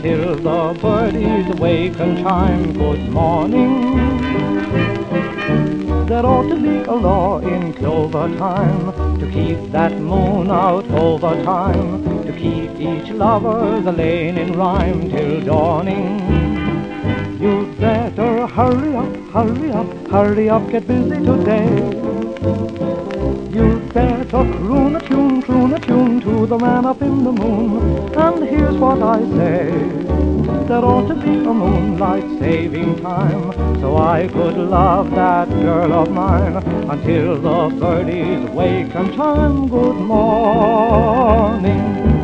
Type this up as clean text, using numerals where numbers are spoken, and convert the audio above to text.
until the birdies wake and chime good morning. There ought to be a law in clover time to keep that moon out over time, to keep each lover the lane in rhyme till dawning. You'd better hurry up, hurry up, hurry up, get busy today. You'd better croon a tune to the man up in the moon. And here's what I say: there ought to be a moonlight saving time, so I could love that girl of mine until the birdies wake and chime good morning.